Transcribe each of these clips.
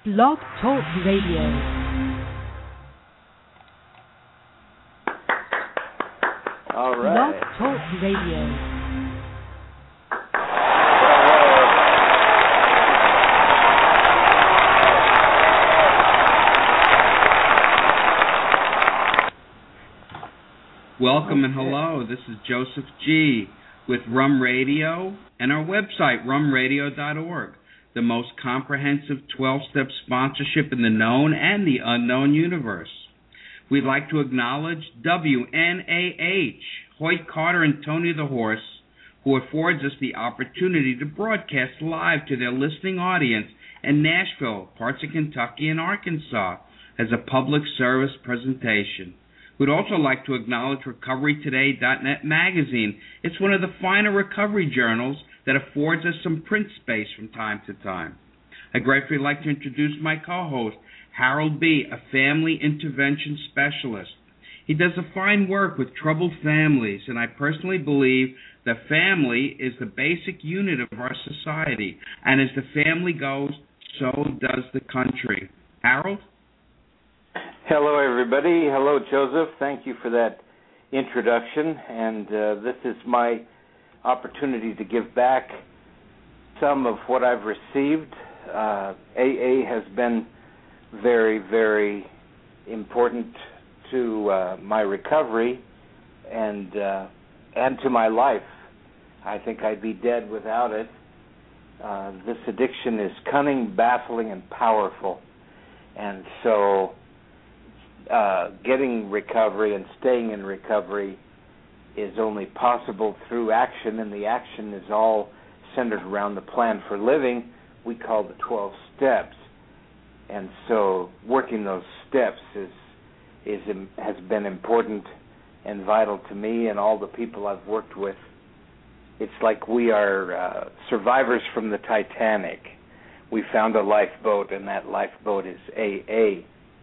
Blog Talk Radio. All right. Blog Talk Radio. Welcome and hello. This is Joseph G. with Rum Radio and our website, rumradio.org, the most comprehensive 12-step sponsorship in the known and the unknown universe. We'd like to acknowledge WNAH, Hoyt Carter and Tony the Horse, who affords us the opportunity to broadcast live to their listening audience in Nashville, parts of Kentucky, and Arkansas as a public service presentation. We'd also like to acknowledge RecoveryToday.net magazine. It's one of the finer recovery journals that affords us some print space from time to time. I'd gratefully like to introduce my co-host, Harold B., a family intervention specialist. He does a fine work with troubled families, and I personally believe the family is the basic unit of our society. And as the family goes, so does the country. Harold? Hello, everybody. Hello, Joseph. Thank you for that introduction. And this is my opportunity to give back some of what I've received. AA has been very, very important to my recovery and to my life. I think I'd be dead without it. This addiction is cunning, baffling, and powerful. And so getting recovery and staying in recovery is only possible through action, and the action is all centered around the plan for living we call the 12 steps. And so working those steps has been important and vital to me and all the people I've worked with. It's like we are survivors from the Titanic. We found a lifeboat, and that lifeboat is AA.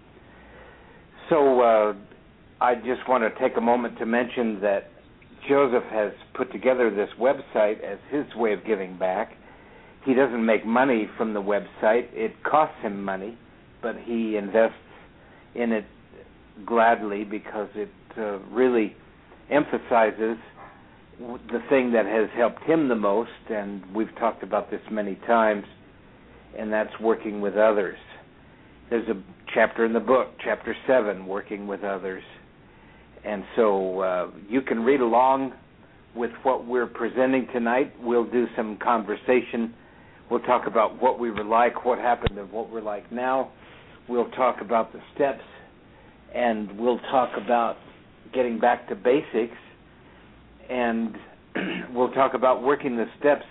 So I just want to take a moment to mention that Joseph has put together this website as his way of giving back. He doesn't make money from the website. It costs him money, but he invests in it gladly because it really emphasizes the thing that has helped him the most, and we've talked about this many times, and that's working with others. There's a chapter in the book, Chapter 7, Working with Others. And so you can read along with what we're presenting tonight. We'll do some conversation. We'll talk about what we were like, what happened, and what we're like now. We'll talk about the steps, and we'll talk about getting back to basics, and we'll talk about working the steps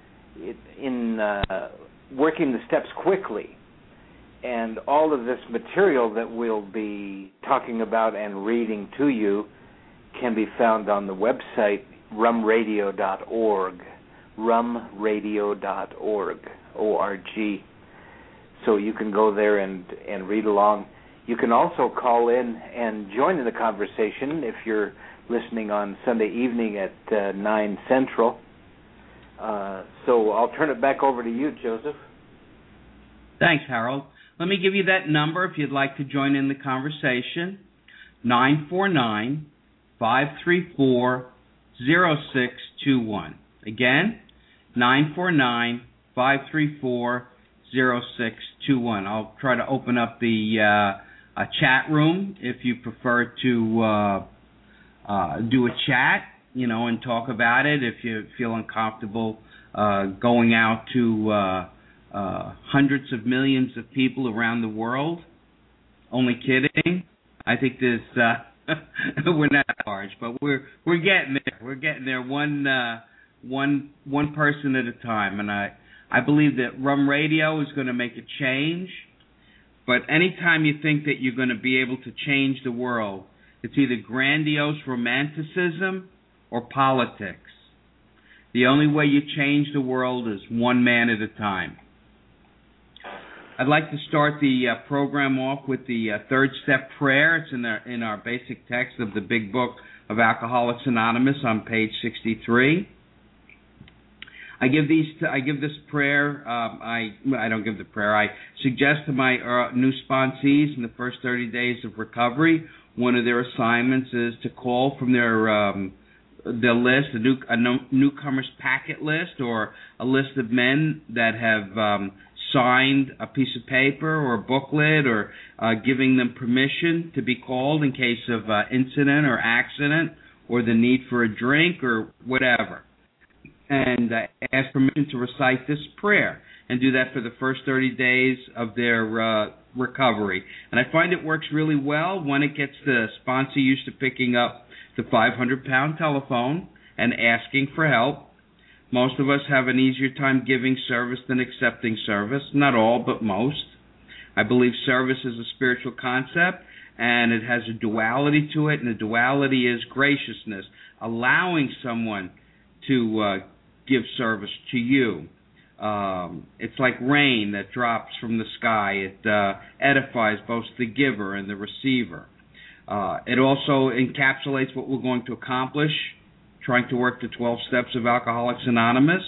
working the steps quickly. And all of this material that we'll be talking about and reading to you can be found on the website rumradio.org, rumradio.org, O-R-G. So you can go there and read along. You can also call in and join in the conversation if you're listening on Sunday evening at 9 Central. So I'll turn it back over to you, Joseph. Thanks, Harold. Let me give you that number if you'd like to join in the conversation, 949-534-0621. Again, 949-534-0621. I'll try to open up the chat room if you prefer to do a chat, and talk about it if you feel uncomfortable going out to hundreds of millions of people around the world. Only kidding. I think there's we're not large, but we're getting there. We're getting there one person at a time. And I believe that Rum Radio is going to make a change. But anytime you think that you're going to be able to change the world, it's either grandiose romanticism or politics. The only way you change the world is one man at a time. I'd like to start the program off with the third step prayer. It's in our basic text of the big book of Alcoholics Anonymous on page 63. I give this prayer. I don't give the prayer. I suggest to my new sponsees in the first 30 days of recovery, one of their assignments is to call from their list, a newcomers packet list, or a list of men that have signed a piece of paper or a booklet, or giving them permission to be called in case of incident or accident, or the need for a drink or whatever. And ask permission to recite this prayer, and do that for the first 30 days of their recovery. And I find it works really well when it gets the sponsor used to picking up the 500-pound telephone and asking for help. Most of us have an easier time giving service than accepting service. Not all, but most. I believe service is a spiritual concept, and it has a duality to it, and the duality is graciousness, allowing someone to give service to you. It's like rain that drops from the sky. It edifies both the giver and the receiver. It also encapsulates what we're going to accomplish, trying to work the 12 steps of Alcoholics Anonymous.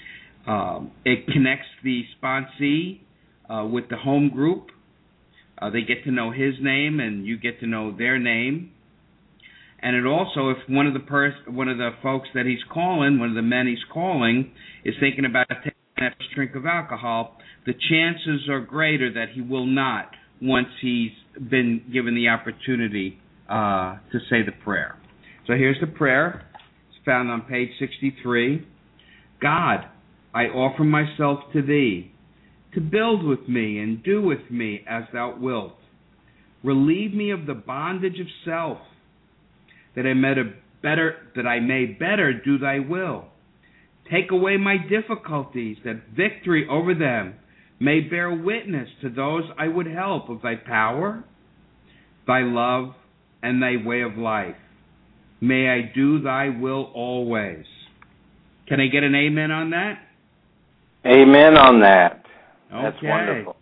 It connects the sponsee with the home group. They get to know his name, and you get to know their name. And it also, if one of the folks that he's calling, one of the men he's calling, is thinking about taking that first drink of alcohol, the chances are greater that he will not once he's been given the opportunity to say the prayer. So here's the prayer. It's found on page 63. God, I offer myself to thee, to build with me and do with me as thou wilt. Relieve me of the bondage of self, that I may better do thy will. Take away my difficulties, that victory over them may bear witness to those I would help of thy power, thy love, and thy way of life. May I do thy will always. Can I get an amen on that? Amen on that. That's Okay. wonderful.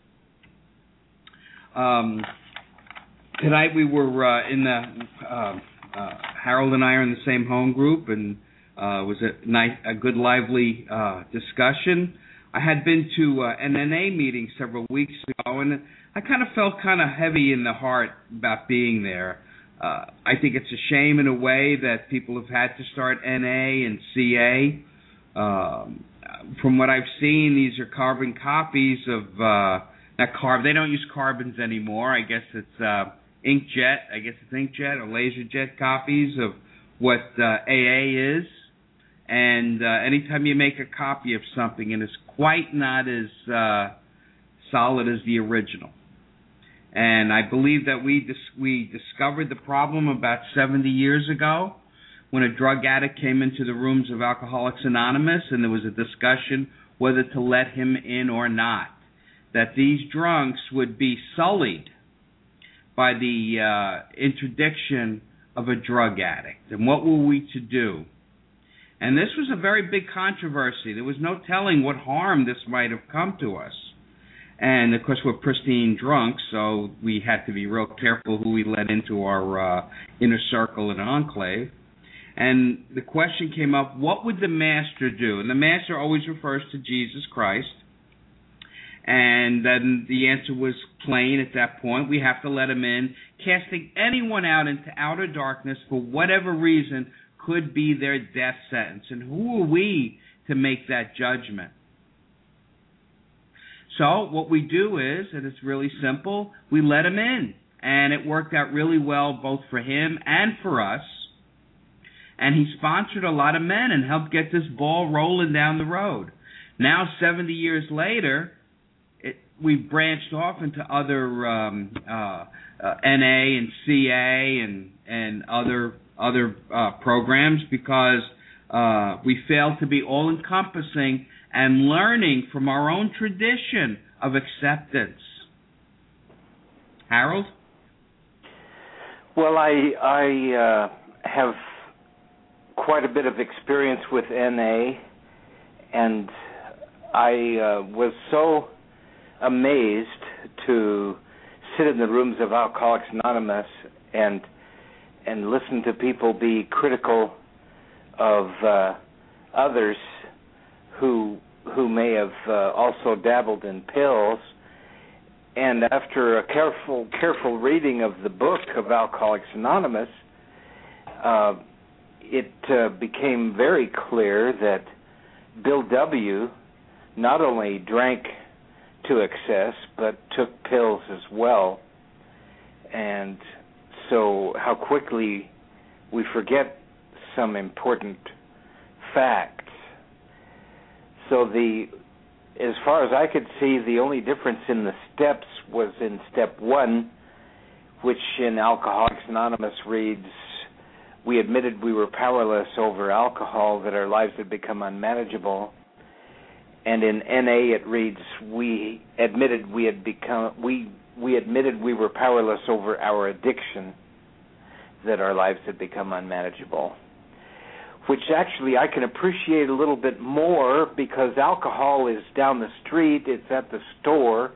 Tonight we were in the... Harold and I are in the same home group, and it was a good, lively discussion. I had been to an NA meeting several weeks ago, and I kind of felt kind of heavy in the heart about being there. I think it's a shame in a way that people have had to start NA and CA. From what I've seen, these are carbon copies of, they don't use carbons anymore. I guess it's inkjet or laserjet copies of what AA is. And anytime you make a copy of something, and it's quite not as solid as the original. And I believe that we discovered the problem about 70 years ago when a drug addict came into the rooms of Alcoholics Anonymous, and there was a discussion whether to let him in or not, that these drunks would be sullied by the interdiction of a drug addict. And what were we to do? And this was a very big controversy. There was no telling what harm this might have come to us. And, of course, we're pristine drunks, so we had to be real careful who we let into our inner circle and enclave. And the question came up, what would the master do? And the master always refers to Jesus Christ. And then the answer was plain at that point. We have to let him in. Casting anyone out into outer darkness for whatever reason could be their death sentence. And who are we to make that judgment? So what we do is, and it's really simple, we let him in. And it worked out really well both for him and for us. And he sponsored a lot of men and helped get this ball rolling down the road. Now, 70 years later, we've branched off into other NA and CA and other programs because we fail to be all-encompassing and learning from our own tradition of acceptance. Harold? Well, I have quite a bit of experience with NA, and I was so amazed to sit in the rooms of Alcoholics Anonymous and listen to people be critical of others who may have also dabbled in pills. And after a careful reading of the book of Alcoholics Anonymous, it became very clear that Bill W. not only drank to excess, but took pills as well. And so how quickly we forget some important facts. So as far as I could see, the only difference in the steps was in step 1, which in Alcoholics Anonymous reads, we admitted we were powerless over alcohol, that our lives had become unmanageable. And in NA it reads, we admitted we were powerless over our addiction, that our lives had become unmanageable. Which actually I can appreciate a little bit more, because alcohol is down the street, it's at the store.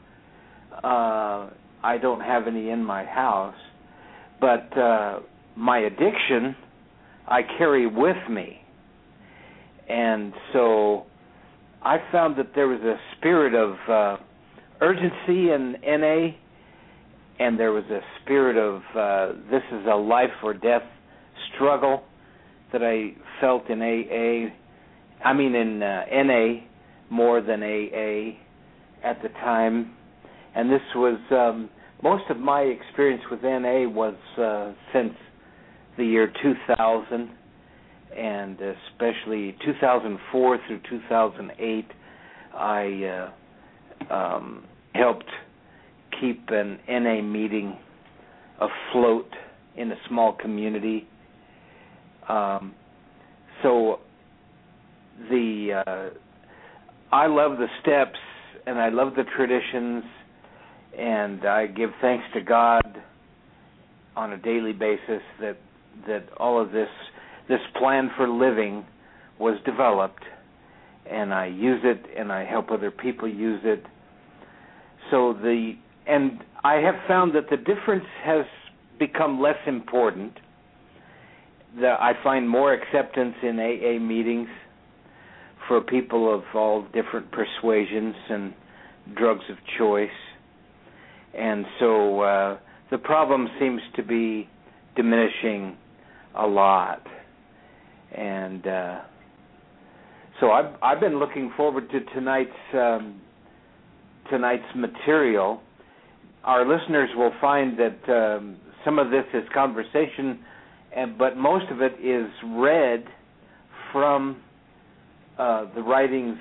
I don't have any in my house. But my addiction I carry with me. And so I found that there was a spirit of urgency in NA, and there was a spirit of this is a life or death struggle that I felt in AA. I mean in NA more than AA at the time. And this was, most of my experience with NA was since the year 2000, and especially 2004 through 2008, I helped keep an NA meeting afloat in a small community. So I love the steps, and I love the traditions, and I give thanks to God on a daily basis that all of this plan for living was developed, and I use it, and I help other people use it. And I have found that the difference has become less important. I find more acceptance in AA meetings for people of all different persuasions and drugs of choice. And so the problem seems to be diminishing a lot. And so I've been looking forward to tonight's material. Our listeners will find that some of this is conversation, but most of it is read from the writings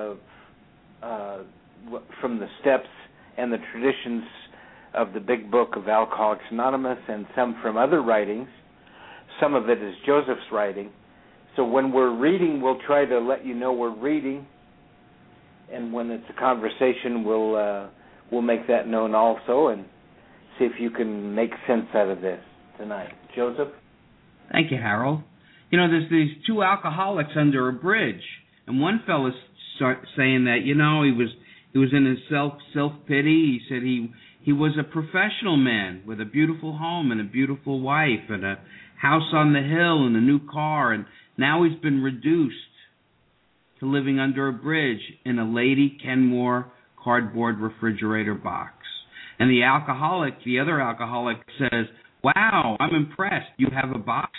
from the steps and the traditions of the big book of Alcoholics Anonymous, and some from other writings. Some of it is Joseph's writing. So when we're reading, we'll try to let you know we're reading, and when it's a conversation, we'll make that known also, and see if you can make sense out of this tonight. Joseph? Thank you, Harold. You know, there's these two alcoholics under a bridge, and one fellow's saying that, you know, he was in his self-pity. He said he was a professional man with a beautiful home and a beautiful wife and a house on the hill and a new car, and now he's been reduced to living under a bridge in a Lady Kenmore cardboard refrigerator box. And the other alcoholic says, "Wow, I'm impressed. You have a box?"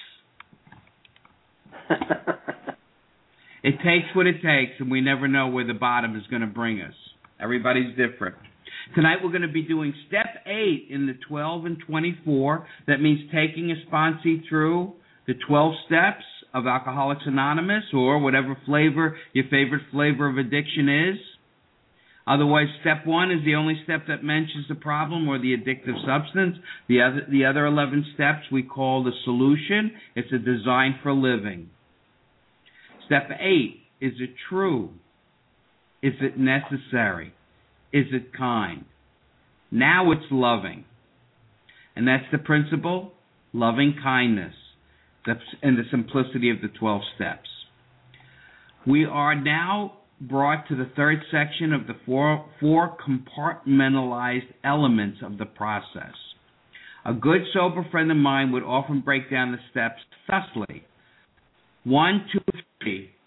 It takes what it takes, and we never know where the bottom is going to bring us. Everybody's different. Tonight we're going to be doing step 8 in the 12 and 24. That means taking a sponsee through the 12 steps of Alcoholics Anonymous, or whatever flavor your favorite flavor of addiction is. Otherwise, step 1 is the only step that mentions the problem or the addictive substance. The other 11 steps we call the solution. It's a design for living. Step 8, is it true? Is it necessary? Is it kind? Now it's loving. And that's the principle, loving kindness, and the simplicity of the 12 steps. We are now brought to the third section of the four compartmentalized elements of the process. A good sober friend of mine would often break down the steps thusly. 1, 2, 3,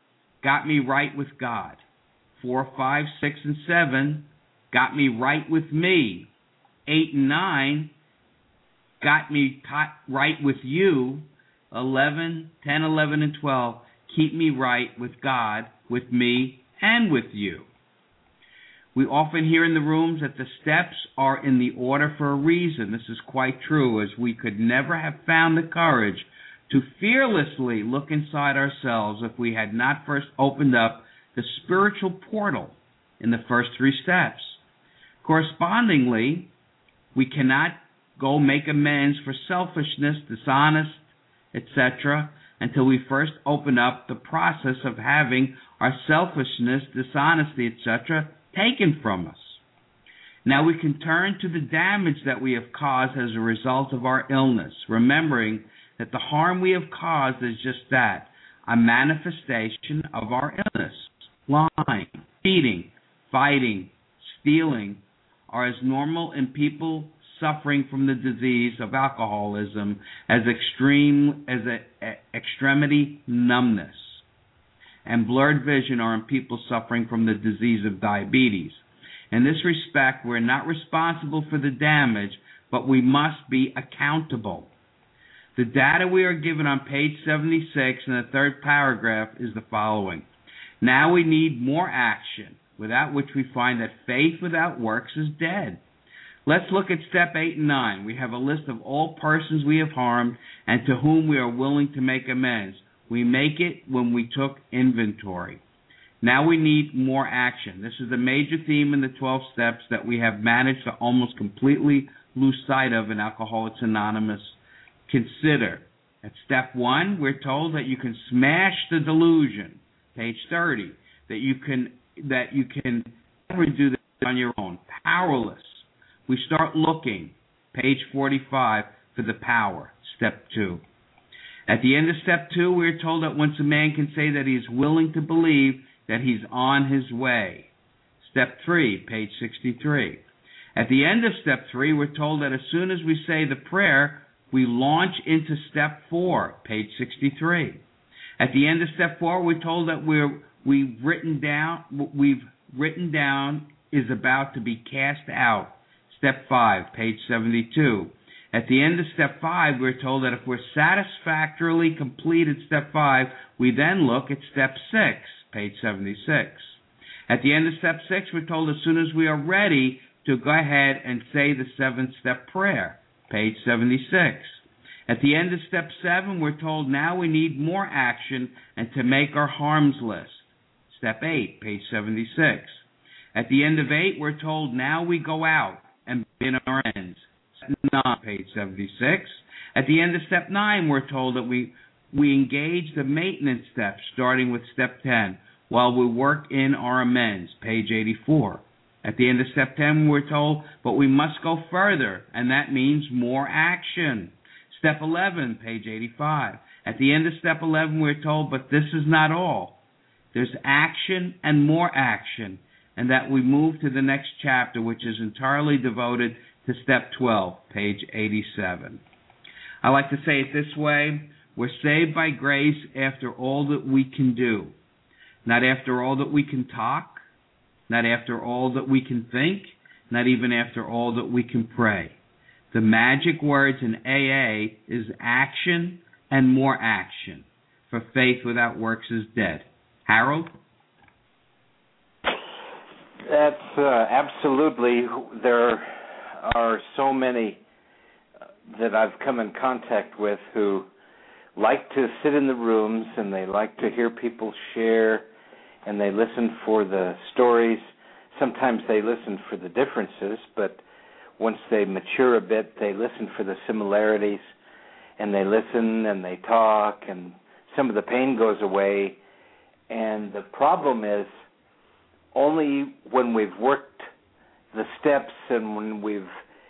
got me right with God. 4, 5, 6, and 7 got me right with me. 8 and 9 got me right with you. 11, 10, 11, and 12 keep me right with God, with me, and with you. We often hear in the rooms that the steps are in the order for a reason. This is quite true, as we could never have found the courage to fearlessly look inside ourselves if we had not first opened up the spiritual portal in the first 3 steps. Correspondingly, we cannot go make amends for selfishness, dishonest, etc., until we first open up the process of having our selfishness, dishonesty, etc., taken from us. Now we can turn to the damage that we have caused as a result of our illness, remembering that the harm we have caused is just that, a manifestation of our illness. Lying, cheating, fighting, stealing are as normal in people suffering from the disease of alcoholism as extremity numbness, and blurred vision are in people suffering from the disease of diabetes. In this respect, we're not responsible for the damage, but we must be accountable. The data we are given on page 76 in the 3rd paragraph is the following. Now we need more action, without which we find that faith without works is dead. Let's look at step 8 and 9. We have a list of all persons we have harmed and to whom we are willing to make amends. We make it when we took inventory. Now we need more action. This is the major theme in the 12 steps that we have managed to almost completely lose sight of in Alcoholics Anonymous. Consider. At step 1, we're told that you can smash the delusion. Page 30. That you can never do this on your own. Powerless. We start looking, page 45, for the power, step 2. At the end of step 2, we are told that once a man can say that he is willing to believe that he's on his way. Step 3, page 63. At the end of step 3, we're told that as soon as we say the prayer, we launch into step 4, page 63. At the end of step 4, we're told that we've written down is about to be cast out. Step 5, page 72. At the end of step 5, we're told that if we're satisfactorily completed step 5, we then look at step 6, page 76. At the end of step 6, we're told as soon as we are ready to go ahead and say the 7th-step prayer, page 76. At the end of step 7, we're told now we need more action and to make our harms list, step 8, page 76. At the end of 8, we're told now we go out and begin our ends. Step 9, page 76. At the end of step 9, we're told that we engage the maintenance steps, starting with step 10, while we work in our amends, page 84. At the end of step 10, we're told, but we must go further, and that means more action. Step 11, page 85. At the end of step 11, we're told, but this is not all. There's action and more action, and that we move to the next chapter, which is entirely devoted to step 12, page 87. I like to say it this way: we're saved by grace after all that we can do, not after all that we can talk, not after all that we can think, not even after all that we can pray. The magic words in AA is action and more action, for faith without works is dead. Harold? That's absolutely. There are so many that I've come in contact with who like to sit in the rooms and they like to hear people share and they listen for the stories. Sometimes they listen for the differences, but once they mature a bit, they listen for the similarities, and they listen and they talk, and some of the pain goes away. And the problem is only when we've worked the steps and when we've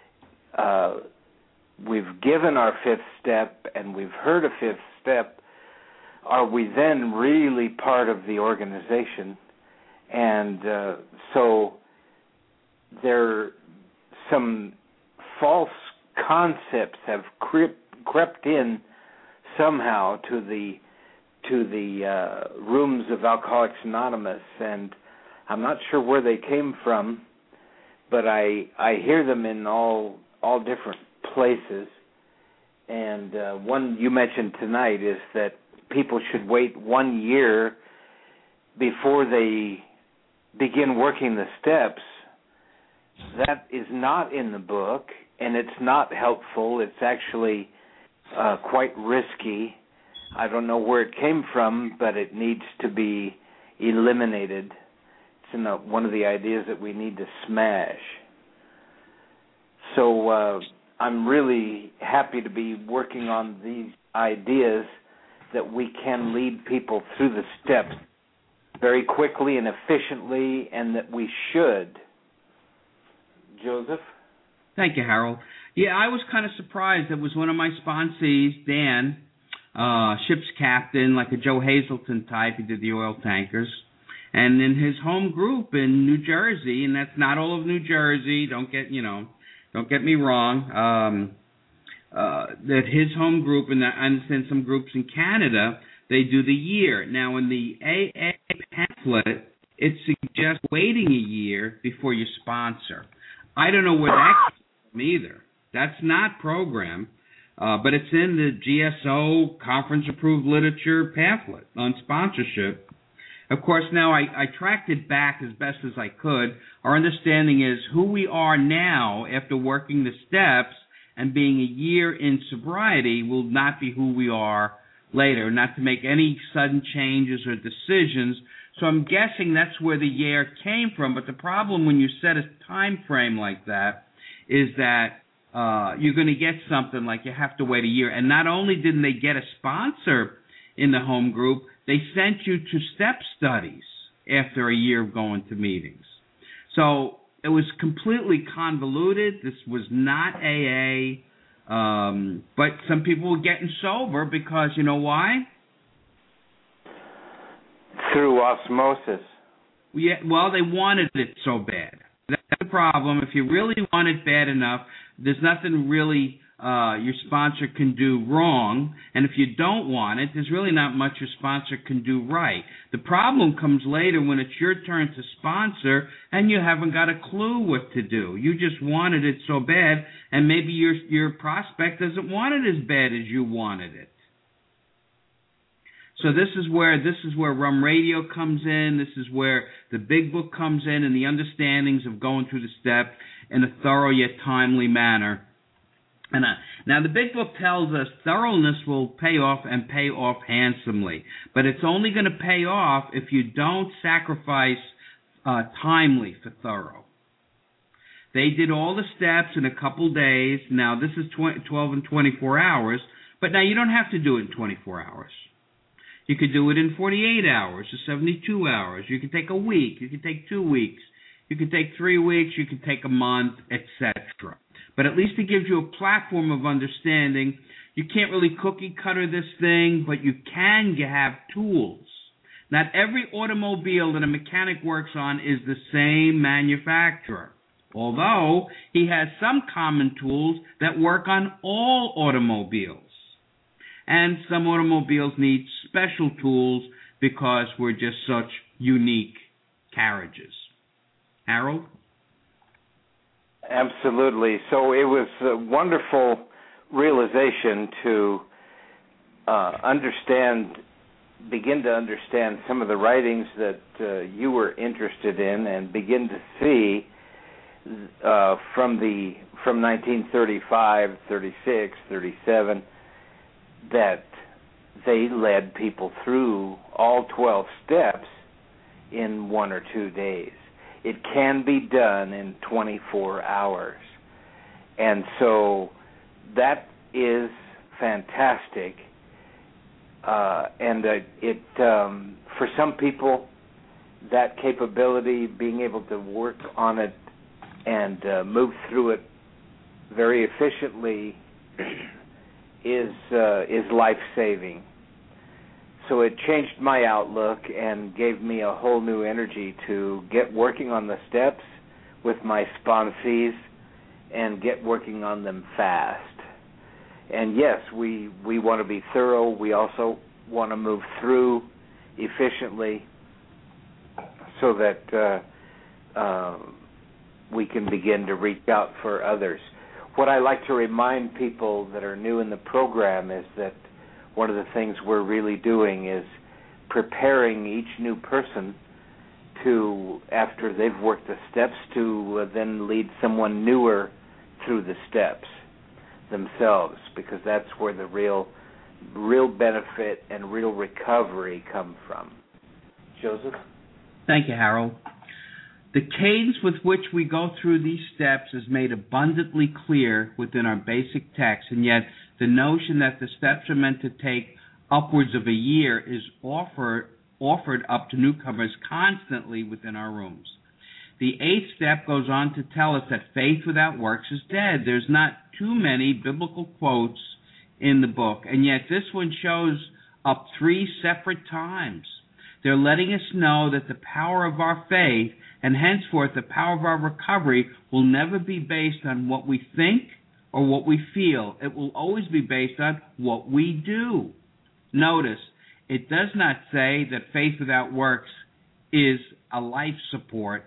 given our 5th step and we've heard a 5th step are we then really part of the organization. And so there some false concepts have crept in somehow to the to the rooms of Alcoholics Anonymous, and I'm not sure where they came from, but I hear them in all different places. And one you mentioned tonight is that people should wait 1 year before they begin working the steps. That is not in the book, and it's not helpful. It's actually quite risky. I don't know where it came from, but it needs to be eliminated. It's one of the ideas that we need to smash. So I'm really happy to be working on these ideas that we can lead people through the steps very quickly and efficiently, and that we should. Joseph? Thank you, Harold. Yeah, I was kind of surprised. It was one of my sponsees, Dan, ship's captain, like a Joe Hazelton type. He did the oil tankers. And in his home group in New Jersey, and that's not all of New Jersey, don't get me wrong, that his home group, and I understand some groups in Canada, they do the year. Now, in the AA pamphlet, it suggests waiting a year before you sponsor. I don't know where that comes from either. That's not program, but it's in the GSO conference-approved literature pamphlet on sponsorship. Of course, now I tracked it back as best as I could. Our understanding is who we are now after working the steps and being a year in sobriety will not be who we are later, not to make any sudden changes or decisions. So I'm guessing that's where the year came from. But the problem when you set a time frame like that is that you're going to get something like you have to wait a year. And not only didn't they get a sponsor in the home group, they sent you to step studies after a year of going to meetings. So it was completely convoluted. This was not AA. But some people were getting sober because, you know why? Through osmosis. Yeah, well, they wanted it so bad. That's the problem. If you really want it bad enough, there's nothing really your sponsor can do wrong. And if you don't want it, there's really not much your sponsor can do right. The problem comes later when it's your turn to sponsor and you haven't got a clue what to do. You just wanted it so bad, and maybe your prospect doesn't want it as bad as you wanted it. So this is where Rum Radio comes in. This is where the big book comes in, and the understandings of going through the step in a thorough yet timely manner. And now the big book tells us thoroughness will pay off and pay off handsomely, but it's only going to pay off if you don't sacrifice timely for thorough. They did all the steps in a couple days. Now this is 12 and 24 hours, but now you don't have to do it in 24 hours. You could do it in 48 hours or 72 hours. You could take a week. You could take 2 weeks. You could take 3 weeks. You could take a month, etc. But at least it gives you a platform of understanding. You can't really cookie cutter this thing, but you can have tools. Not every automobile that a mechanic works on is the same manufacturer, although he has some common tools that work on all automobiles. And some automobiles need special tools because we're just such unique carriages. Harold? Absolutely. So it was a wonderful realization to begin to understand some of the writings that you were interested in, and begin to see from 1935, 36, 37, that they led people through all 12 steps in 1 or 2 days. It can be done in 24 hours. And so that is fantastic. And for some people, that capability, being able to work on it and move through it very efficiently is life-saving. So it changed my outlook and gave me a whole new energy to get working on the steps with my sponsees and get working on them fast. And yes, we want to be thorough. We also want to move through efficiently so that we can begin to reach out for others. What I like to remind people that are new in the program is that one of the things we're really doing is preparing each new person to, after they've worked the steps, to then lead someone newer through the steps themselves, because that's where the real benefit and real recovery come from. Joseph? Thank you, Harold. The cadence with which we go through these steps is made abundantly clear within our basic text, and yet the notion that the steps are meant to take upwards of a year is offered up to newcomers constantly within our rooms. The 8th step goes on to tell us that faith without works is dead. There's not too many biblical quotes in the book, and yet this one shows up 3 separate times. They're letting us know that the power of our faith, and henceforth the power of our recovery, will never be based on what we think or what we feel. It will always be based on what we do. Notice, it does not say that faith without works is on life support.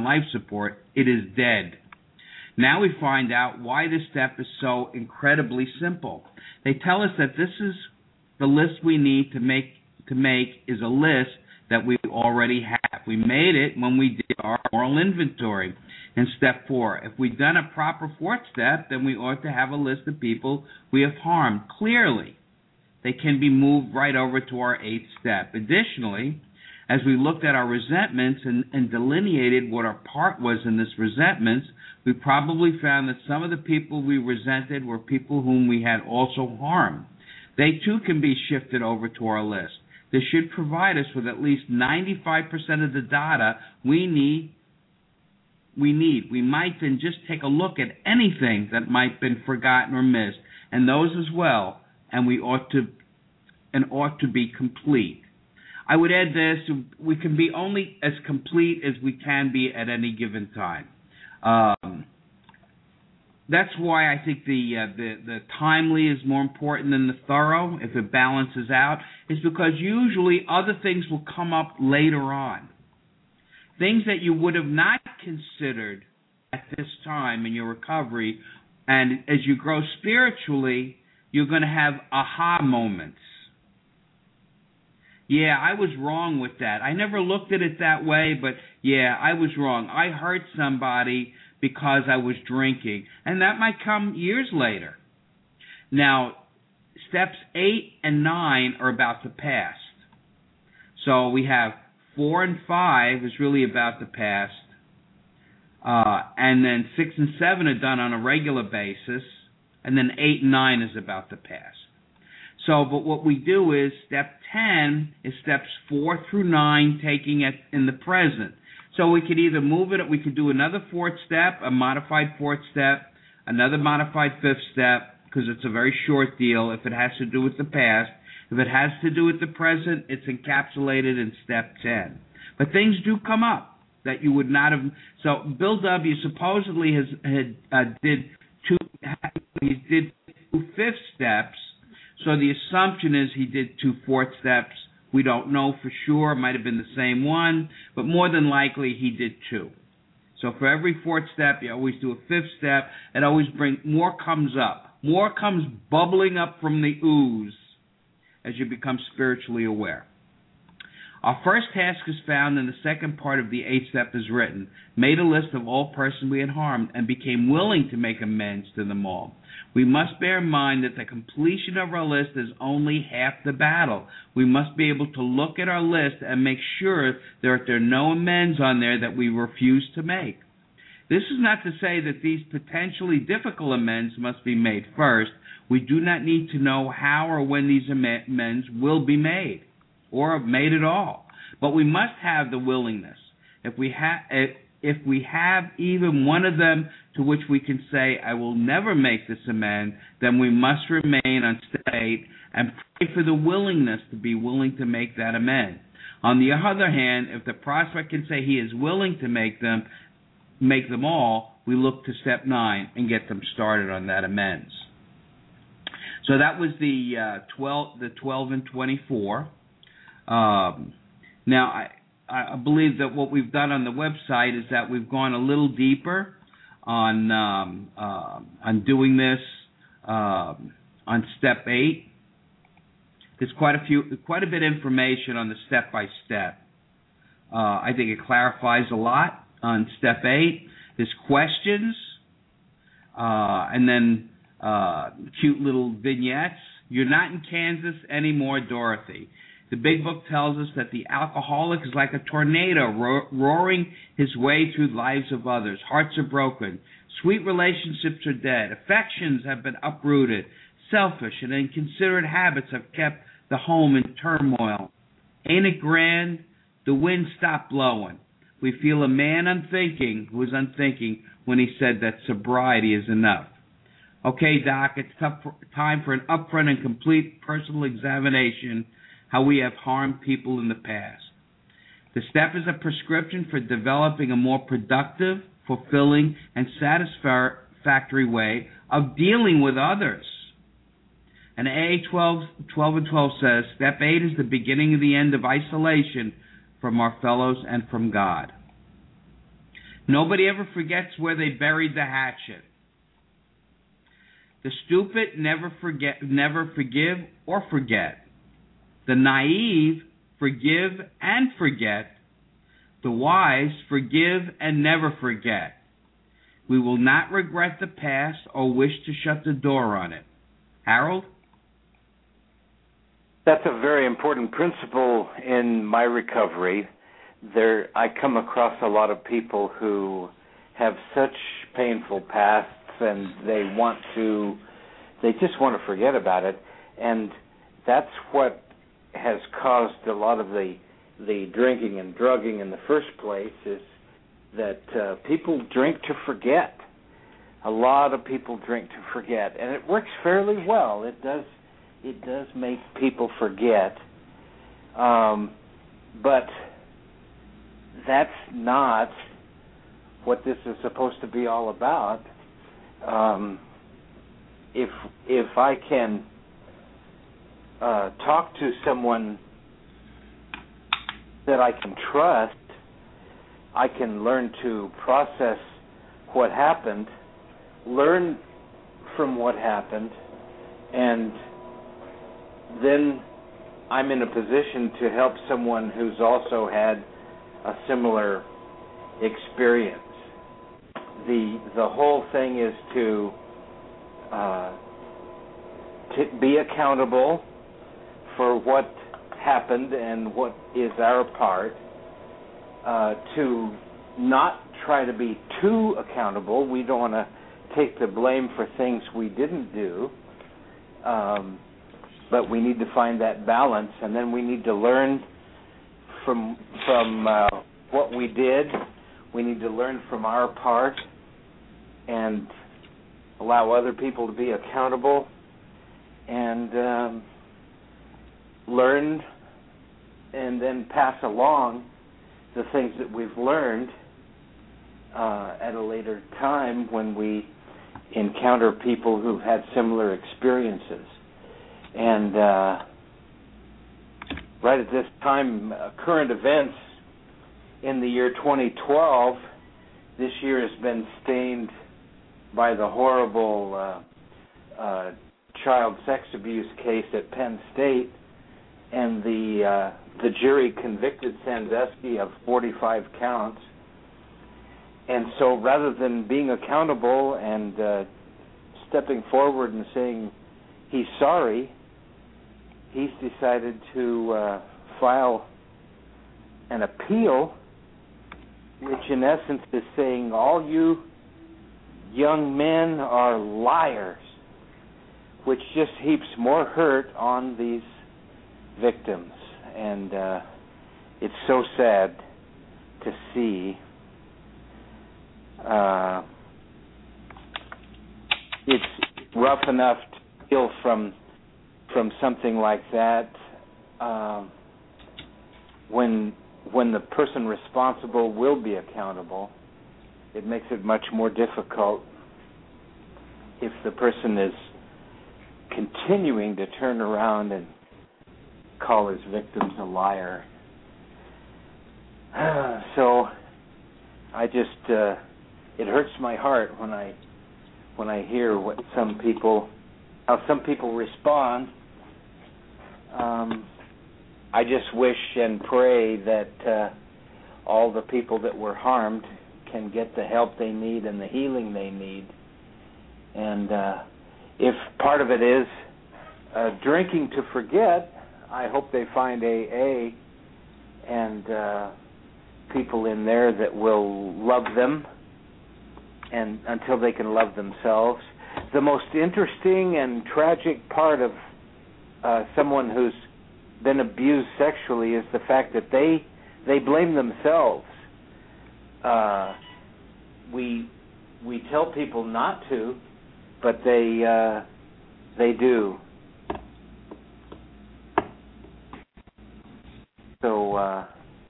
It is dead. Now we find out why this step is so incredibly simple. They tell us that this is the list we need to make is a list that we already have. We made it when we did our moral inventory in step 4. If we'd done a proper 4th step, then we ought to have a list of people we have harmed. Clearly, they can be moved right over to our 8th step. Additionally, as we looked at our resentments and delineated what our part was in this resentments, we probably found that some of the people we resented were people whom we had also harmed. They too can be shifted over to our list. This should provide us with at least 95% of the data we need. We might then just take a look at anything that might have been forgotten or missed, and those as well, and we ought to be complete. I would add this: we can be only as complete as we can be at any given time. That's why I think the timely is more important than the thorough, if it balances out, is because usually other things will come up later on. Things that you would have not considered at this time in your recovery, and as you grow spiritually, you're going to have aha moments. Yeah, I was wrong with that. I never looked at it that way, but yeah, I was wrong. I hurt somebody because I was drinking, and that might come years later. Now, steps 8 and 9 are about the past. So we have 4 and 5 is really about the past, and then 6 and 7 are done on a regular basis, and then 8 and 9 is about the past. So, but what we do is step 10 is steps 4 through 9, taking it in the present. So we could either move it, we could do another 4th step, a modified 4th step, another modified 5th step, because it's a very short deal if it has to do with the past. If it has to do with the present, it's encapsulated in step 10. But things do come up that you would not have. So Bill W. supposedly did 2 5th steps. So the assumption is he did 2 4th steps. We don't know for sure. It might have been the same one, but more than likely he did 2. So for every 4th step, you always do a 5th step. It always brings more comes up. More comes bubbling up from the ooze as you become spiritually aware. Our first task is found in the second part of the 8th step is written, made a list of all persons we had harmed and became willing to make amends to them all. We must bear in mind that the completion of our list is only half the battle. We must be able to look at our list and make sure that there are no amends on there that we refuse to make. This is not to say that these potentially difficult amends must be made first. We do not need to know how or when these amends will be made, or made at all. But we must have the willingness. If we have even one of them to which we can say, I will never make this amend, then we must remain on step 8 and pray for the willingness to be willing to make that amend. On the other hand, if the prospect can say he is willing to make them all, we look to step 9 and get them started on that amends. So that was the 12 and 24. Now, I believe that what we've done on the website is that we've gone a little deeper on doing this on step 8. There's quite a bit of information on the step by step. I think it clarifies a lot on step 8. There's questions, and then cute little vignettes. You're not in Kansas anymore, Dorothy. The Big Book tells us that the alcoholic is like a tornado roaring his way through the lives of others. Hearts are broken. Sweet relationships are dead. Affections have been uprooted. Selfish and inconsiderate habits have kept the home in turmoil. Ain't it grand? The wind stopped blowing. We feel a man who was unthinking when he said that sobriety is enough. Okay, Doc, it's time for an upfront and complete personal examination how we have harmed people in the past. The step is a prescription for developing a more productive, fulfilling, and satisfactory way of dealing with others. And AA 12 and 12 says, Step 8 is the beginning of the end of isolation from our fellows and from God. Nobody ever forgets where they buried the hatchet. The stupid never forgive or forget. The naive forgive and forget. The wise forgive and never forget. We will not regret the past or wish to shut the door on it. Harold? That's a very important principle in my recovery. I come across a lot of people who have such painful pasts and they just want to forget about it. And that's what has caused a lot of the drinking and drugging in the first place, is that people drink to forget. A lot of people drink to forget, and it works fairly well. It does make people forget, but that's not what this is supposed to be all about. If I can talk to someone that I can trust, I can learn to process what happened, learn from what happened, and then I'm in a position to help someone who's also had a similar experience. The whole thing is to be accountable for what happened and what is our part, to not try to be too accountable. We don't want to take the blame for things we didn't do, but we need to find that balance, and then we need to learn from what we did. We need to learn from our part and allow other people to be accountable, and learn and then pass along the things that we've learned at a later time when we encounter people who've had similar experiences. And right at this time, current events in the year 2012, this year has been stained by the horrible child sex abuse case at Penn State, and the jury convicted Sandusky of 45 counts. And so rather than being accountable and stepping forward and saying he's sorry, he's decided to file an appeal, which in essence is saying all you young men are liars, which just heaps more hurt on these victims. And it's so sad to see. It's rough enough to feel from something like that when the person responsible will be accountable. It makes it much more difficult if the person continuing to turn around and call his victims a liar. So I just it hurts my heart when I hear how some people respond. I just wish and pray that all the people that were harmed can get the help they need and the healing they need. And if part of it is drinking to forget, I hope they find AA and people in there that will love them and until they can love themselves. The most interesting and tragic part of someone who's been abused sexually is the fact that they blame themselves. We tell people not to, but they do. So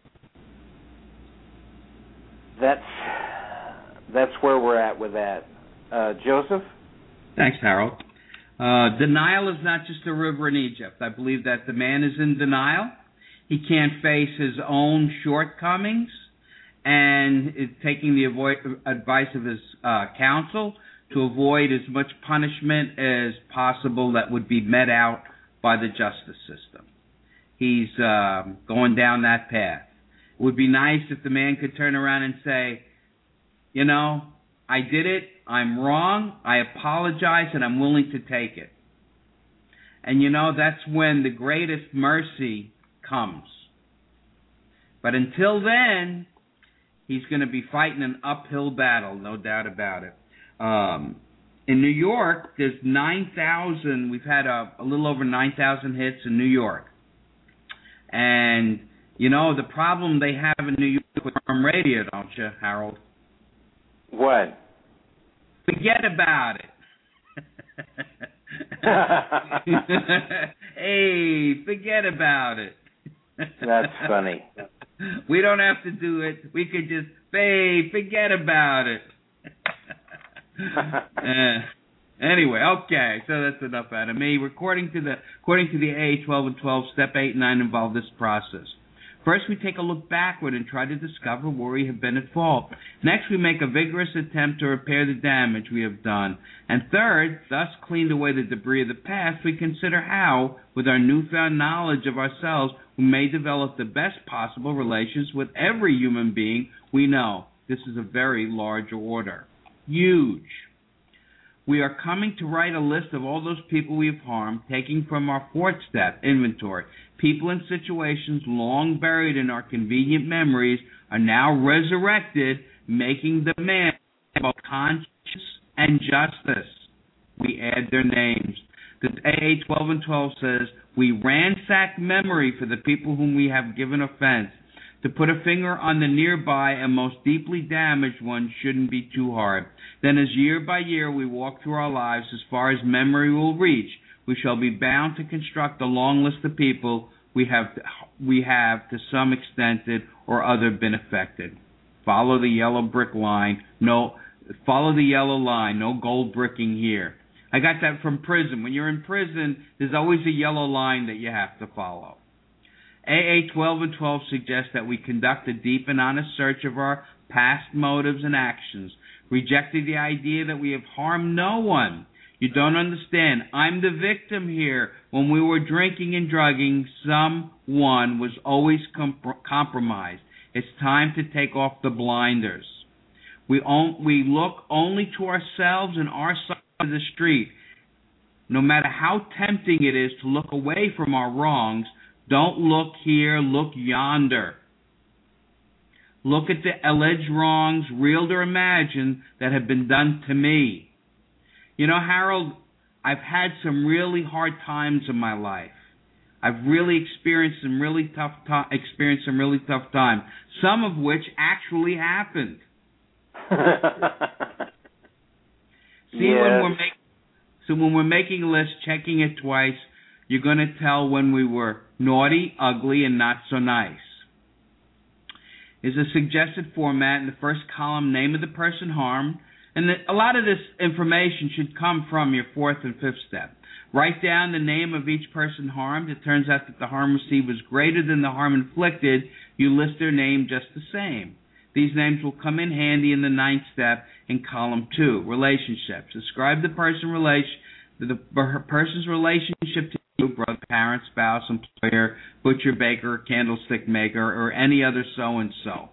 that's where we're at with that. Joseph? Thanks, Harold. Denial is not just a river in Egypt. I believe that the man is in denial. He can't face his own shortcomings and is taking the advice of his counsel to avoid as much punishment as possible that would be met out by the justice system. He's going down that path. It would be nice if the man could turn around and say, you know, I did it, I'm wrong, I apologize, and I'm willing to take it. And you know, that's when the greatest mercy comes. But until then, he's going to be fighting an uphill battle, no doubt about it. In New York, there's 9,000, we've had a little over 9,000 hits in New York. And, you know, the problem they have in New York with radio, don't you, Harold? What? Forget about it. Hey, forget about it. That's funny. We don't have to do it. We could just, hey, forget about it. Anyway, okay, so that's enough out of me. According to the AA 12 and 12, Step 8 and 9 involve this process. First, we take a look backward and try to discover where we have been at fault. Next, we make a vigorous attempt to repair the damage we have done. And third, thus cleaned away the debris of the past, we consider how, with our newfound knowledge of ourselves, we may develop the best possible relations with every human being we know. This is a very large order. Huge. We are coming to write a list of all those people we have harmed, taking from our fourth step, inventory. People and situations long buried in our convenient memories are now resurrected, making demand about conscience and justice. We add their names. The AA 12 and 12 says, we ransack memory for the people whom we have given offense. To put a finger on the nearby and most deeply damaged one shouldn't be too hard. Then as year by year we walk through our lives as far as memory will reach, we shall be bound to construct a long list of people we have to some extent or other been affected. Follow the yellow brick line. Follow the yellow line. No gold bricking here. I got that from prison. When you're in prison, there's always a yellow line that you have to follow. AA 12 and 12 suggests that we conduct a deep and honest search of our past motives and actions, rejecting the idea that we have harmed no one. You don't understand. I'm the victim here. When we were drinking and drugging, someone was always compromised. It's time to take off the blinders. We look only to ourselves and our side of the street. No matter how tempting it is to look away from our wrongs, don't look here, look yonder. Look at the alleged wrongs, real or imagined, that have been done to me. You know, Harold, I've had some really hard times in my life. I've really experienced some really tough times, some of which actually happened. When we're making a list, checking it twice, you're going to tell when we were naughty, ugly, and not so nice. Is a suggested format in the first column, name of the person harmed, And a lot of this information should come from your fourth and fifth step. Write down the name of each person harmed. It turns out that the harm received was greater than the harm inflicted. You list their name just the same. These names will come in handy in the ninth step in column 2, relationships. Describe the person's relationship to you, brother, parent, spouse, employer, butcher, baker, candlestick maker, or any other so-and-so.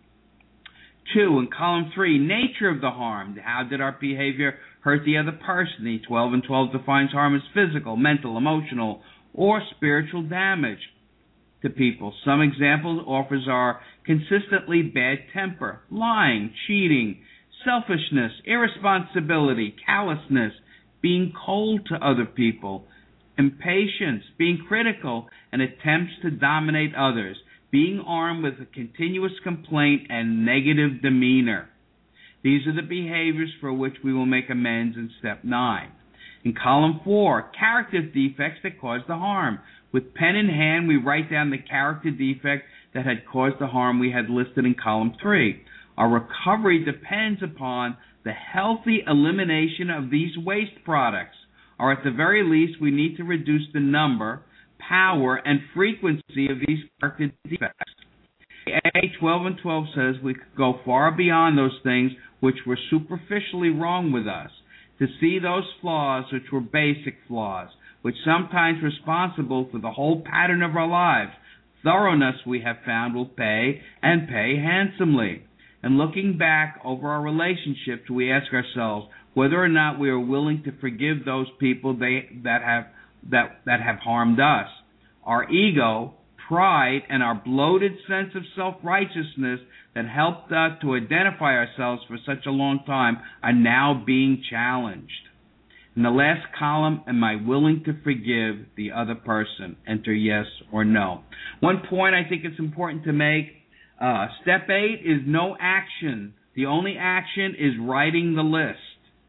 2, in column 3, nature of the harm. How did our behavior hurt the other person? The 12 and 12 defines harm as physical, mental, emotional, or spiritual damage to people. Some examples offers are consistently bad temper, lying, cheating, selfishness, irresponsibility, callousness, being cold to other people, impatience, being critical, and attempts to dominate others, being armed with a continuous complaint and negative demeanor. These are the behaviors for which we will make amends in step 9. In column 4, character defects that cause the harm. With pen in hand, we write down the character defect that had caused the harm we had listed in column 3. Our recovery depends upon the healthy elimination of these waste products, or at the very least, we need to reduce the number, power, and frequency of these character defects. A 12 and 12 says we could go far beyond those things which were superficially wrong with us, to see those flaws which were basic flaws, which sometimes responsible for the whole pattern of our lives. Thoroughness, we have found, will pay, and pay handsomely. And looking back over our relationships, we ask ourselves whether or not we are willing to forgive those people that have harmed us. Our ego, pride, and our bloated sense of self-righteousness that helped us to identify ourselves for such a long time are now being challenged. In the last column, am I willing to forgive the other person? Enter yes or no. One point I think it's important to make, step 8 is no action. The only action is writing the list.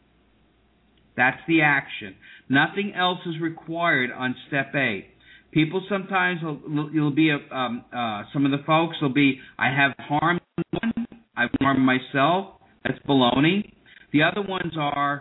That's the action. Nothing else is required on step 8. People sometimes you'll be some of the folks will be, I have harmed one, I've harmed myself. That's baloney. The other ones are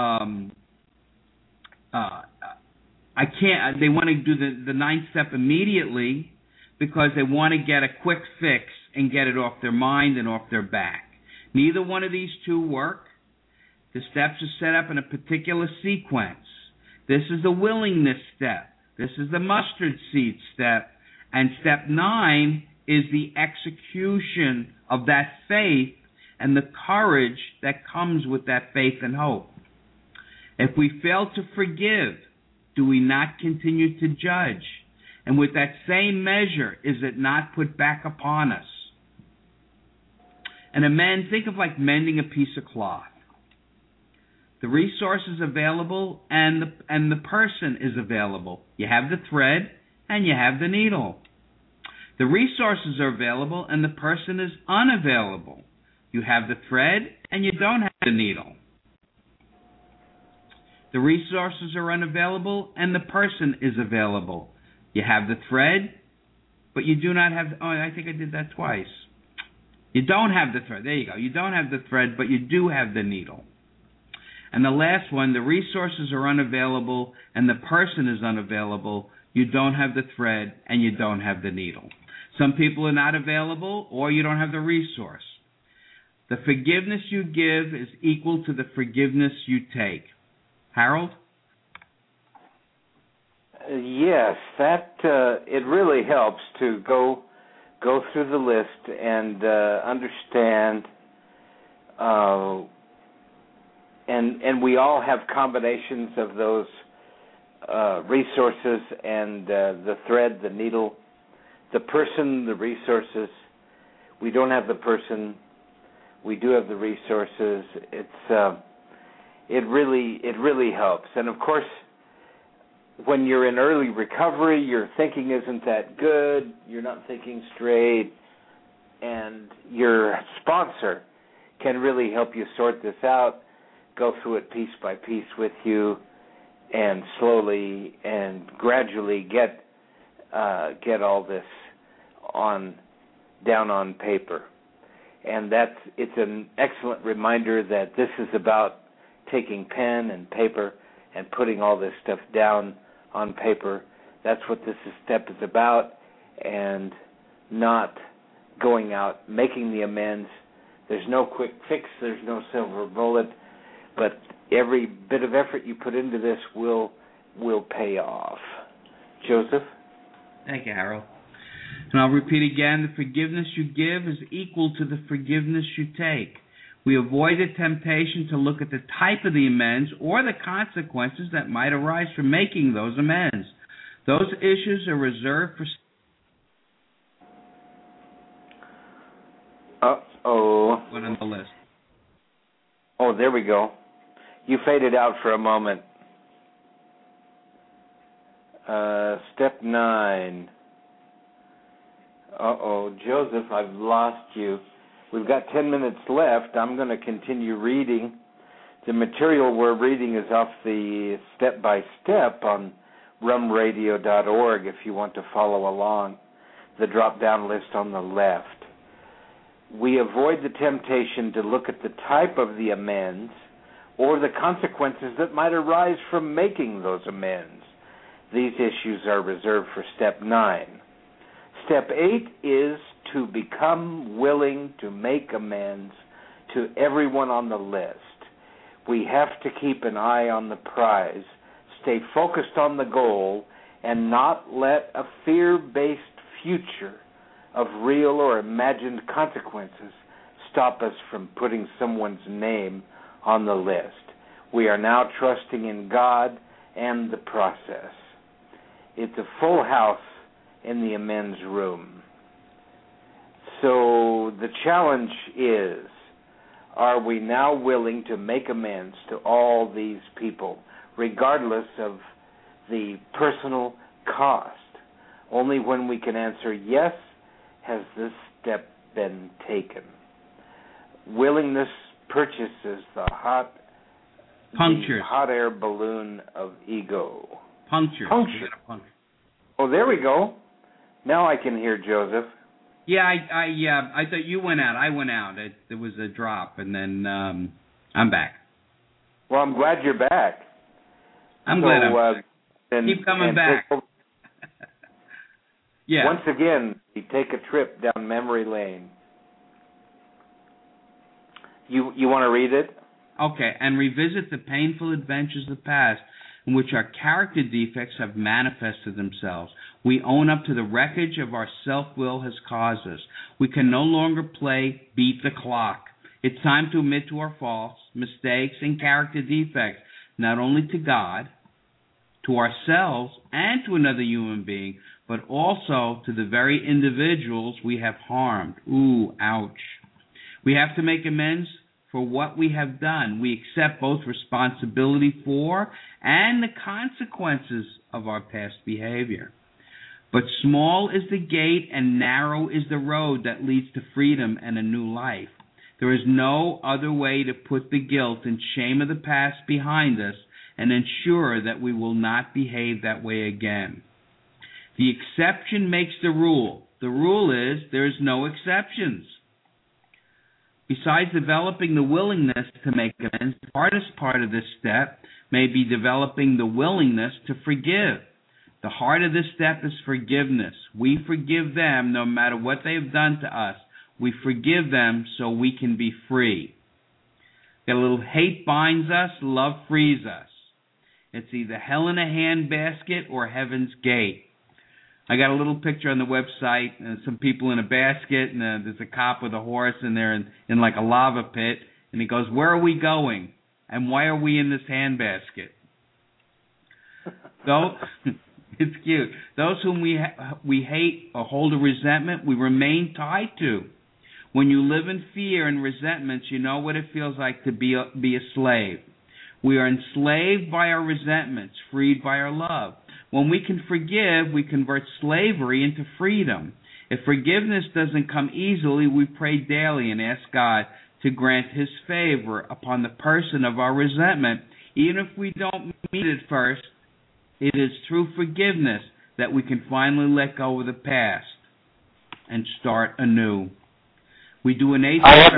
I can't. They want to do the ninth step immediately because they want to get a quick fix and get it off their mind and off their back. Neither one of these two work. The steps are set up in a particular sequence. This is the willingness step. This is the mustard seed step. And step 9 is the execution of that faith and the courage that comes with that faith and hope. If we fail to forgive, do we not continue to judge? And with that same measure, is it not put back upon us? And think of like mending a piece of cloth. The resources available and the person is available. You have the thread and you have the needle. The resources are available and the person is unavailable. You have the thread and you don't have the needle. The resources are unavailable and the person is available. You have the thread, but you do not have... I think I did that twice. You don't have the thread. There you go. You don't have the thread, but you do have the needle. And the last one, the resources are unavailable and the person is unavailable. You don't have the thread and you don't have the needle. Some people are not available or you don't have the resource. The forgiveness you give is equal to the forgiveness you take. Harold? Yes, that it really helps to go through the list and understand. And we all have combinations of those resources and the thread, the needle, the person, the resources. We don't have the person. We do have the resources. It really helps. And of course, when you're in early recovery, your thinking isn't that good. You're not thinking straight, and your sponsor can really help you sort this out. Go through it piece by piece with you, and slowly and gradually get all this down on paper. And it's an excellent reminder that this is about taking pen and paper and putting all this stuff down on paper. That's what this step is about, and not going out, making the amends. There's no quick fix, there's no silver bullet, but every bit of effort you put into this will pay off. Joseph? Thank you, Harold. And I'll repeat again, the forgiveness you give is equal to the forgiveness you take. We avoid the temptation to look at the type of the amends or the consequences that might arise from making those amends. Those issues are reserved for... One on the list. Oh, there we go. You faded out for a moment. Step 9. Joseph, I've lost you. We've got 10 minutes left. I'm going to continue reading. The material we're reading is off the step-by-step on rumradio.org if you want to follow along. The drop-down list on the left. We avoid the temptation to look at the type of the amends or the consequences that might arise from making those amends. These issues are reserved for step 9. Step 8 is to become willing to make amends to everyone on the list. We have to keep an eye on the prize, stay focused on the goal, and not let a fear-based future of real or imagined consequences stop us from putting someone's name on the list. We are now trusting in God and the process. It's a full house in the amends room. So the challenge is, are we now willing to make amends to all these people, regardless of the personal cost? Only when we can answer yes has this step been taken. Willingness purchases the hot air balloon of ego. Puncture. Oh, there we go. Now I can hear Joseph. Yeah, I thought you went out. I went out. There was a drop, and then I'm back. Well, I'm glad you're back. I'm glad I'm back. Keep coming back. Yeah. Once again, you take a trip down memory lane. You want to read it? Okay, and revisit the painful adventures of the past in which our character defects have manifested themselves. We own up to the wreckage of our self-will has caused us. We can no longer play beat the clock. It's time to admit to our faults, mistakes, and character defects, not only to God, to ourselves, and to another human being, but also to the very individuals we have harmed. Ooh, ouch. We have to make amends for what we have done. We accept both responsibility for and the consequences of our past behavior. But small is the gate and narrow is the road that leads to freedom and a new life. There is no other way to put the guilt and shame of the past behind us and ensure that we will not behave that way again. The exception makes the rule. The rule is there is no exceptions. Besides developing the willingness to make amends, the hardest part of this step may be developing the willingness to forgive. The heart of this step is forgiveness. We forgive them no matter what they have done to us. We forgive them so we can be free. Got a little hate binds us, love frees us. It's either hell in a handbasket or heaven's gate. I got a little picture on the website, some people in a basket, and there's a cop with a horse, and they're in like a lava pit, and he goes, "Where are we going? And why are we in this handbasket?" So, it's cute. Those whom we hate or hold a resentment, we remain tied to. When you live in fear and resentments, you know what it feels like to be a slave. We are enslaved by our resentments, freed by our love. When we can forgive, we convert slavery into freedom. If forgiveness doesn't come easily, we pray daily and ask God to grant His favor upon the person of our resentment. Even if we don't meet it first, it is through forgiveness that we can finally let go of the past and start anew. We do an age. I had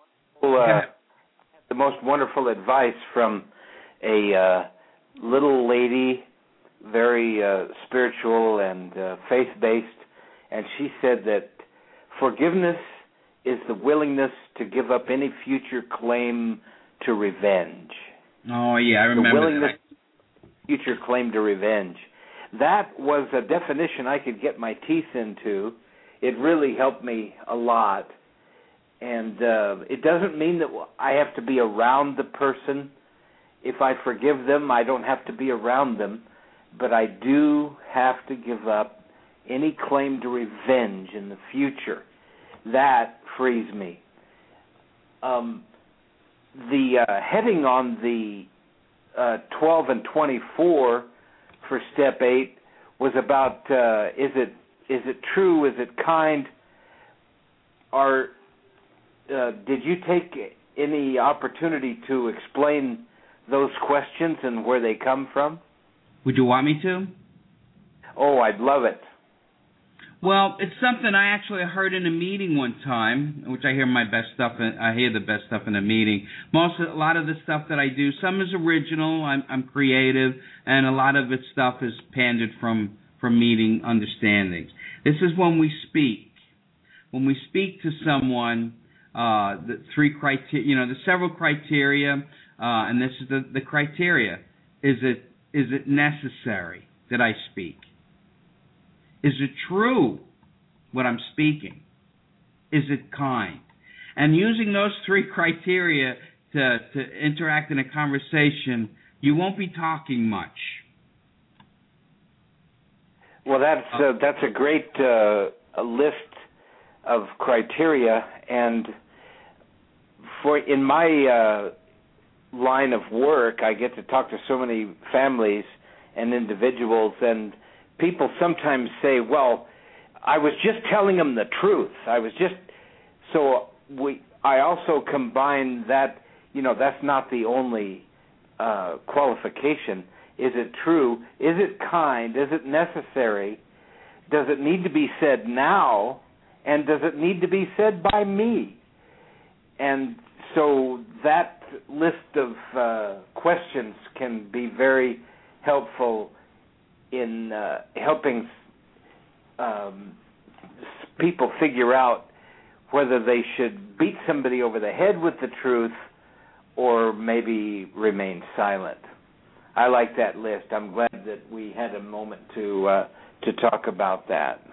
the most wonderful advice from a little lady, very spiritual and faith-based, and she said that forgiveness is the willingness to give up any future claim to revenge. Oh, yeah, I remember the willingness that. Future claim to revenge. That was a definition I could get my teeth into. It really helped me a lot. And it doesn't mean that I have to be around the person. If I forgive them, I don't have to be around them. But I do have to give up any claim to revenge in the future. That frees me. The heading on the 12 and 24 for step 8 was about is it true? Is it kind? Did you take any opportunity to explain those questions and where they come from? Would you want me to? Oh, I'd love it. Well, it's something I actually heard in a meeting one time, which I hear my best stuff. I hear the best stuff in a meeting. A lot of the stuff that I do, some is original. I'm creative, and a lot of its stuff is pandered from meeting understandings. This is when we speak. When we speak to someone, the three criteria, the several criteria, and this is the criteria. Is it necessary that I speak? Is it true what I'm speaking? Is it kind? And using those three criteria to interact in a conversation, you won't be talking much. Well, that's a great list of criteria, and in my line of work, I get to talk to so many families and individuals, and people sometimes say, well, I was just telling them the truth. I also combine that, that's not the only qualification. Is it true? Is it kind? Is it necessary? Does it need to be said now? And does it need to be said by me? And so that list of questions can be very helpful in helping people figure out whether they should beat somebody over the head with the truth or maybe remain silent. I like that list. I'm glad that we had a moment to talk about that.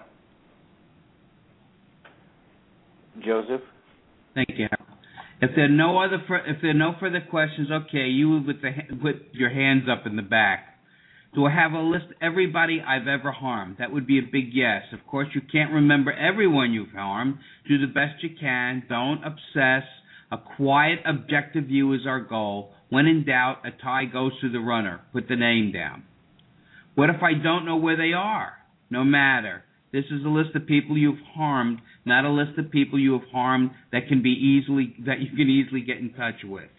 Joseph? Thank you. If there are no further questions, okay, you with your hands up in the back. Do I have a list of everybody I've ever harmed? That would be a big yes. Of course, you can't remember everyone you've harmed. Do the best you can. Don't obsess. A quiet, objective view is our goal. When in doubt, a tie goes to the runner. Put the name down. What if I don't know where they are? No matter. This is a list of people you've harmed, not a list of people you have harmed that you can easily get in touch with.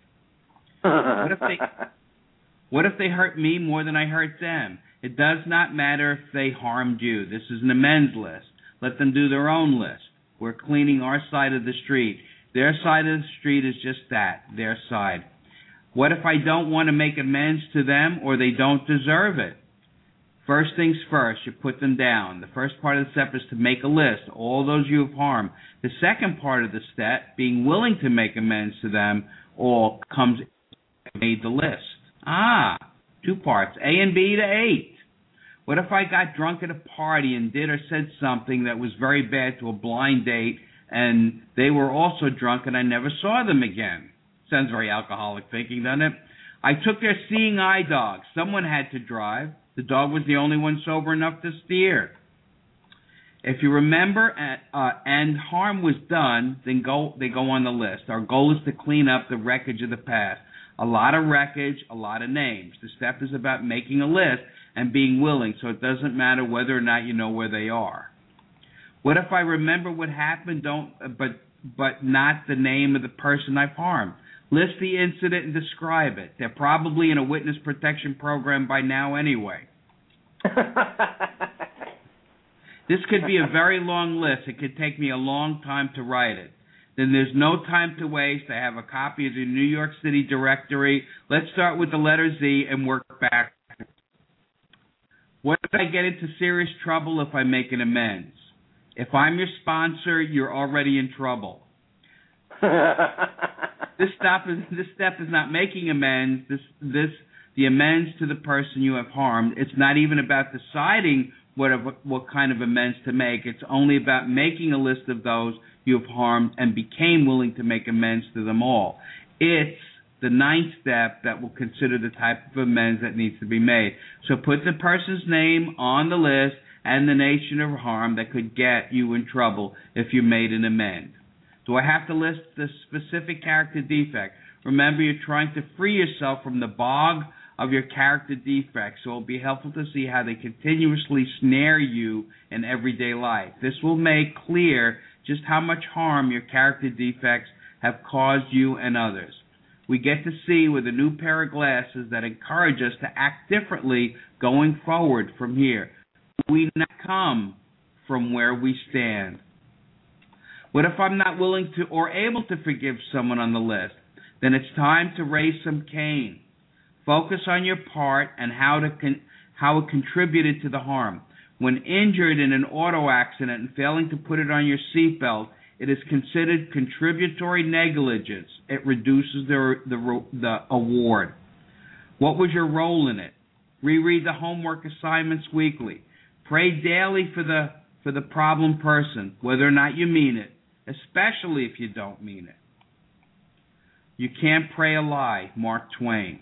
What if they hurt me more than I hurt them? It does not matter if they harmed you. This is an amends list. Let them do their own list. We're cleaning our side of the street. Their side of the street is just that, their side. What if I don't want to make amends to them or they don't deserve it? First things first, you put them down. The first part of the step is to make a list, all those you have harmed. The second part of the step, being willing to make amends to them, all comes made the list. 2 parts, A and B to 8. What if I got drunk at a party and did or said something that was very bad to a blind date and they were also drunk and I never saw them again? Sounds very alcoholic thinking, doesn't it? I took their seeing eye dog. Someone had to drive. The dog was the only one sober enough to steer. If you remember and harm was done, then they go on the list. Our goal is to clean up the wreckage of the past. A lot of wreckage, a lot of names. The step is about making a list and being willing, so it doesn't matter whether or not you know where they are. What if I remember what happened, but not the name of the person I've harmed? List the incident and describe it. They're probably in a witness protection program by now anyway. This could be a very long list. It could take me a long time to write it. then there's no time to waste. I have a copy of the New York City directory. Let's start with the letter Z and work back. What if I get into serious trouble if I make an amends? If I'm your sponsor, you're already in trouble. This step is not making amends. The amends to the person you have harmed. It's not even about deciding what kind of amends to make. It's only about making a list of those you have harmed and became willing to make amends to them all. It's the ninth step that will consider the type of amends that needs to be made. So put the person's name on the list and the nature of harm that could get you in trouble if you made an amend. Do I have to list the specific character defect? Remember, you're trying to free yourself from the bog of your character defects, so it will be helpful to see how they continuously snare you in everyday life. This will make clear just how much harm your character defects have caused you and others. We get to see with a new pair of glasses that encourage us to act differently going forward from here. We not come from where we stand. What if I'm not willing to or able to forgive someone on the list? Then it's time to raise some cane. Focus on your part and how it contributed to the harm. When injured in an auto accident and failing to put it on your seatbelt, it is considered contributory negligence. It reduces the award. What was your role in it? Reread the homework assignments weekly. Pray daily for the problem person, whether or not you mean it, especially if you don't mean it. You can't pray a lie, Mark Twain.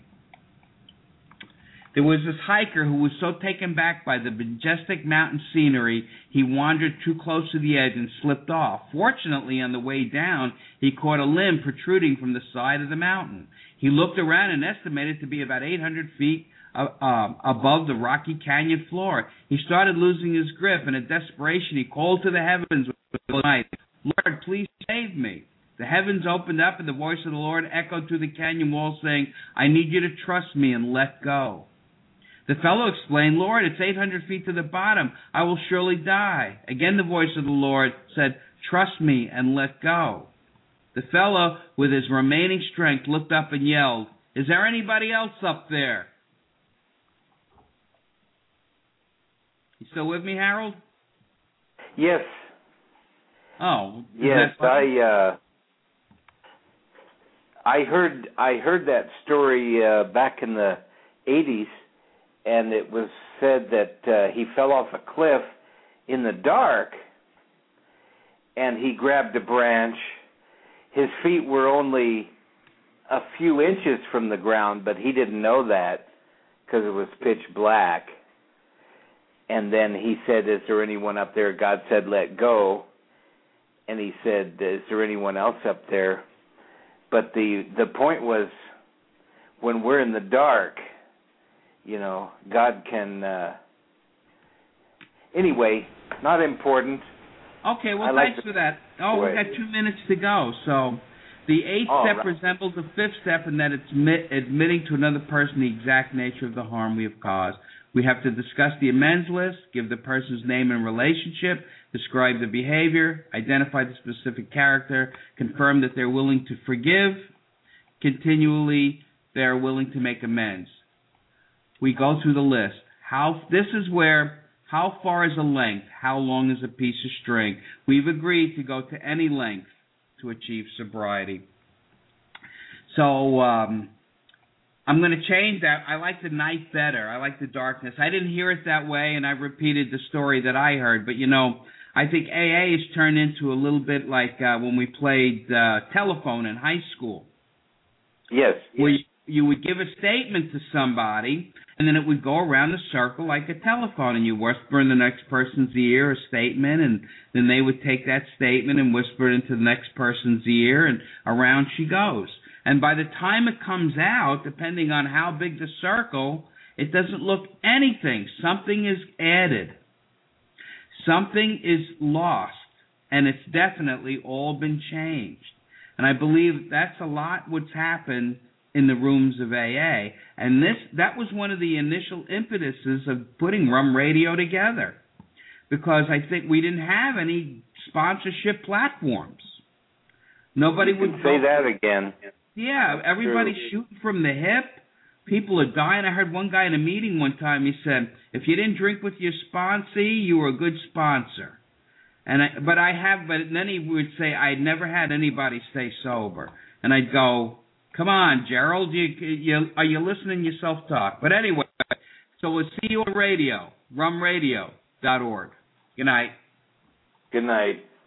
There was this hiker who was so taken back by the majestic mountain scenery, he wandered too close to the edge and slipped off. Fortunately, on the way down, he caught a limb protruding from the side of the mountain. He looked around and estimated to be about 800 feet above the rocky canyon floor. He started losing his grip, and in desperation, he called to the heavens with the night, "Lord, please save me." The heavens opened up, and the voice of the Lord echoed through the canyon wall, saying, "I need you to trust me and let go." The fellow explained, "Lord, it's 800 feet to the bottom. I will surely die." Again, the voice of the Lord said, "Trust me and let go." The fellow, with his remaining strength, looked up and yelled, "Is there anybody else up there?" You still with me, Harold? Yes. Oh. Yes, I heard that story back in the 80s, and it was said that he fell off a cliff in the dark, and he grabbed a branch. His feet were only a few inches from the ground, but he didn't know that because it was pitch black. And then he said, "Is there anyone up there?" God said, "Let go." And he said, "Is there anyone else up there?" But the point was, when we're in the dark, God can... Anyway, not important. Okay, well, thanks for that. Oh, we've got 2 minutes to go. So the eighth step resembles the fifth step in that it's admitting to another person the exact nature of the harm we have caused. We have to discuss the amends list, give the person's name and relationship, describe the behavior, identify the specific character, confirm that they're willing to forgive, continually they're willing to make amends. We go through the list. This is where, how far is a length? How long is a piece of string? We've agreed to go to any length to achieve sobriety. So I'm going to change that. I like the night better. I like the darkness. I didn't hear it that way, and I repeated the story that I heard. But, I think AA has turned into a little bit like when we played telephone in high school. Yes. Where you would give a statement to somebody, and then it would go around the circle like a telephone, and you whisper in the next person's ear a statement, and then they would take that statement and whisper it into the next person's ear, and around she goes. And by the time it comes out, depending on how big the circle, it doesn't look anything. Something is added. Something is lost, and it's definitely all been changed. And I believe that's a lot what's happened in the rooms of AA. And that was one of the initial impetuses of putting Rum Radio together, because I think we didn't have any sponsorship platforms. Nobody you would can say that again. Yeah, everybody's shooting from the hip. People are dying. I heard one guy in a meeting one time, he said, if you didn't drink with your sponsee, you were a good sponsor. But then he would say, I never had anybody stay sober. And I'd go, come on, Gerald, are you listening to yourself talk? But anyway, so we'll see you on radio, rumradio.org. Good night. Good night.